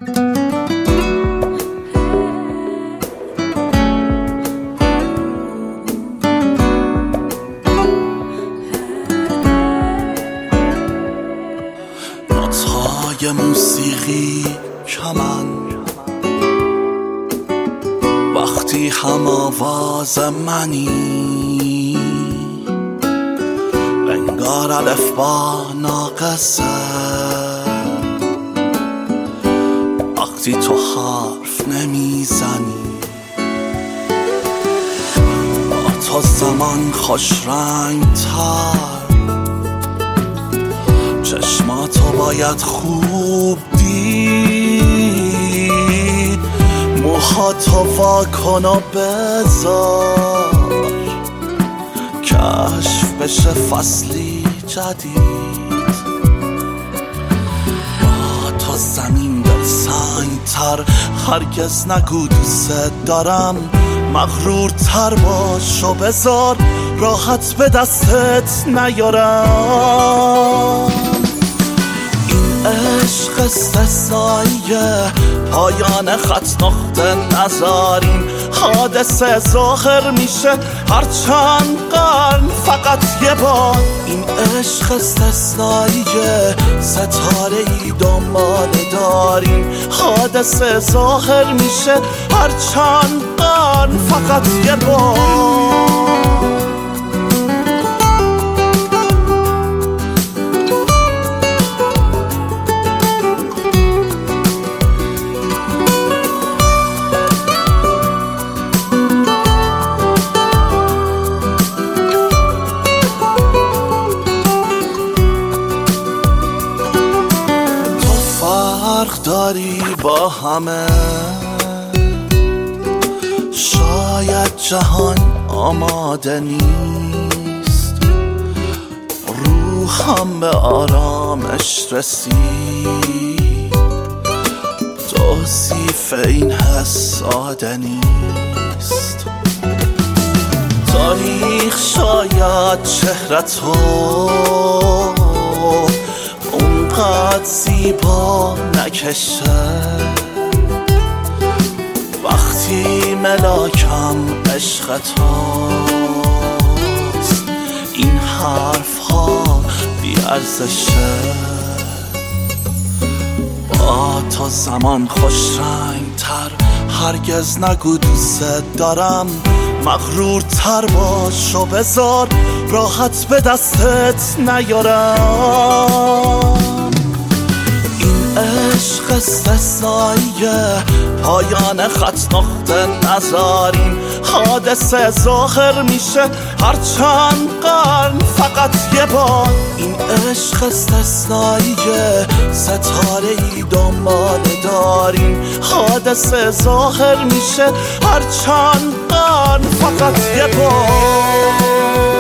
نوت‌های موسیقی کمن وقتی هم آواز منی، انگار الفبا ناقصه وقتی تو حرف نمیزنی. با تو زمان خوش رنگ تر، چشماتو باید خوب دید، موهاتو واکن و بذار کشف بشه فصلی جدید. با تو زمین دل سنگ تر، هرگز نگو دوست دارم، مغرور تر باش و بذار راحت به دستت نیارم. این عشق استثنائیه، پایان خط نقطه نذاریم، حادثه ظاهر میشه هر چند قرن فقط یه بار. این عشق استثنائیه، ستاره ای دنبال داریم، حادثه ظاهر میشه هر چند قرن فقط یه بار. فرق داری با همه، شاید جهان آماده نیست، روحم به آرامش رسید، توصیف این حس ساده نیست. تاریخ شاید چهرتو اونقدر زیبا نکشه، وقتی ملاکم عشق توست، این حرف ها بی ارزشه. با تو زمان خوش رنگ تر، هرگز نگو دوست دارم، مغرور تر باش و بذار راحت به دستت نیارم. این عشق استثنائیه، پایان خط نقطه نذاریم، حادثه ظاهر میشه هر چند قرن فقط یه بار. این عشق استثنائیه، ستاره ای دنبال داریم، حادثه ظاهر میشه هر چند قرن فقط یه بار.